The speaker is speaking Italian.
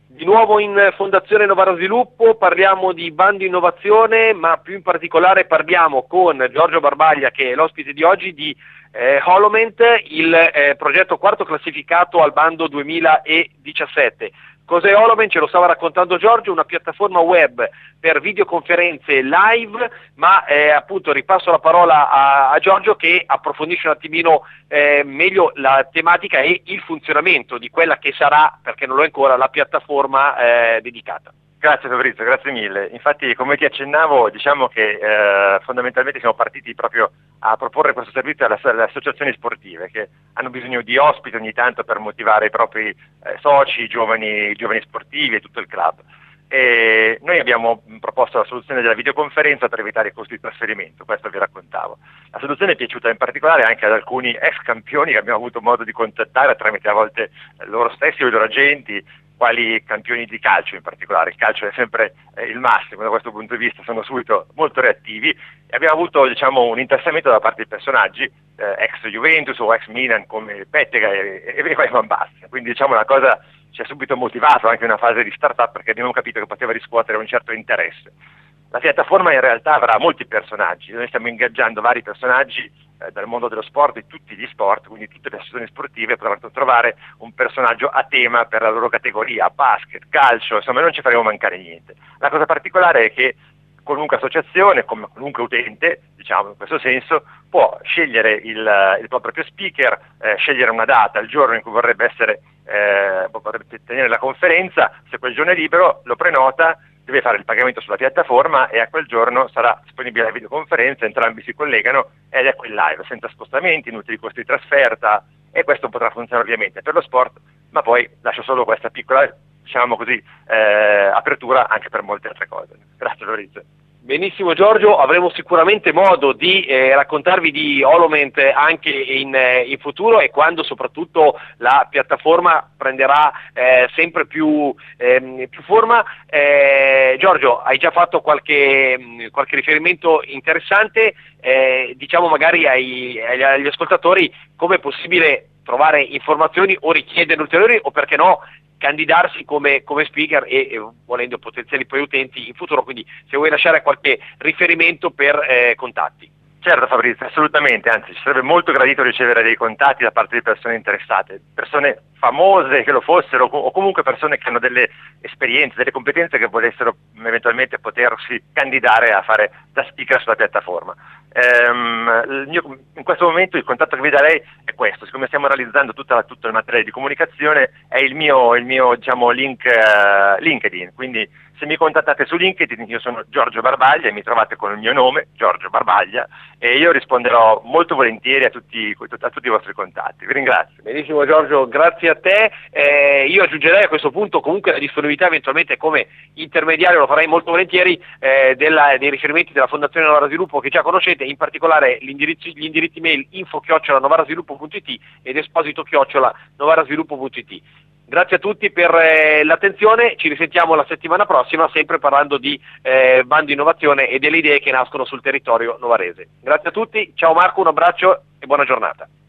Di nuovo in Fondazione Novara Sviluppo parliamo di bando innovazione, ma più in particolare parliamo con Giorgio Barbaglia, che è l'ospite di oggi, di Holoment, il progetto quarto classificato al bando 2017. Cos'è Holoment? Ce lo stava raccontando Giorgio, una piattaforma web per videoconferenze live, ma appunto ripasso la parola a Giorgio che approfondisce un attimino meglio la tematica e il funzionamento di quella che sarà, perché non lo è ancora, la piattaforma dedicata. Grazie Fabrizio, grazie mille. Infatti, come ti accennavo, diciamo che fondamentalmente siamo partiti proprio a proporre questo servizio alle associazioni sportive che hanno bisogno di ospiti ogni tanto per motivare i propri soci, giovani sportivi e tutto il club. E noi abbiamo proposto la soluzione della videoconferenza per evitare i costi di trasferimento, questo vi raccontavo. La soluzione è piaciuta in particolare anche ad alcuni ex campioni che abbiamo avuto modo di contattare tramite a volte loro stessi o i loro agenti, quali campioni di calcio in particolare. Il calcio è sempre il massimo da questo punto di vista, sono subito molto reattivi e abbiamo avuto diciamo un interessamento da parte di personaggi ex Juventus o ex Milan come Pettega e Van Basten, quindi diciamo la cosa ci ha subito motivato anche in una fase di startup perché abbiamo capito che poteva riscuotere un certo interesse. La piattaforma in realtà avrà molti personaggi, noi stiamo ingaggiando vari personaggi dal mondo dello sport, di tutti gli sport, quindi tutte le associazioni sportive potranno trovare un personaggio a tema per la loro categoria, basket, calcio, insomma non ci faremo mancare niente. La cosa particolare è che qualunque associazione, come qualunque utente, diciamo in questo senso, può scegliere il proprio speaker, scegliere una data, il giorno in cui vorrebbe tenere la conferenza, se quel giorno è libero lo prenota, deve fare il pagamento sulla piattaforma e a quel giorno sarà disponibile la videoconferenza, entrambi si collegano ed è quel live, senza spostamenti, inutili costi di trasferta, e questo potrà funzionare ovviamente per lo sport, ma poi lascio solo questa piccola, diciamo così, apertura anche per molte altre cose. Grazie Lorenzo. Benissimo Giorgio, avremo sicuramente modo di raccontarvi di Holoment anche in futuro e quando soprattutto la piattaforma prenderà sempre più forma. Giorgio, hai già fatto qualche riferimento interessante, diciamo magari agli ascoltatori come è possibile trovare informazioni o richiedere ulteriori o perché no candidarsi come speaker e volendo potenziali poi utenti in futuro, quindi se vuoi lasciare qualche riferimento per contatti. Certo Fabrizio, assolutamente, anzi ci sarebbe molto gradito ricevere dei contatti da parte di persone interessate, persone famose che lo fossero o comunque persone che hanno delle esperienze, delle competenze che volessero eventualmente potersi candidare a fare da speaker sulla piattaforma. In questo momento il contatto che vi darei è questo, siccome stiamo realizzando tutto il materiale di comunicazione è il mio diciamo link LinkedIn, quindi se mi contattate su LinkedIn io sono Giorgio Barbaglia e mi trovate con il mio nome, Giorgio Barbaglia, e io risponderò molto volentieri a tutti i vostri contatti. Vi ringrazio. Benissimo Giorgio, grazie a te. Io aggiungerei a questo punto comunque la disponibilità eventualmente come intermediario, lo farei molto volentieri, dei riferimenti della Fondazione Novara Sviluppo che già conoscete, in particolare gli indirizzi mail info@novarasviluppo.it ed esposito@novarasviluppo.it. Grazie a tutti per l'attenzione, ci risentiamo la settimana prossima sempre parlando di bando innovazione e delle idee che nascono sul territorio novarese. Grazie a tutti, ciao Marco, un abbraccio e buona giornata.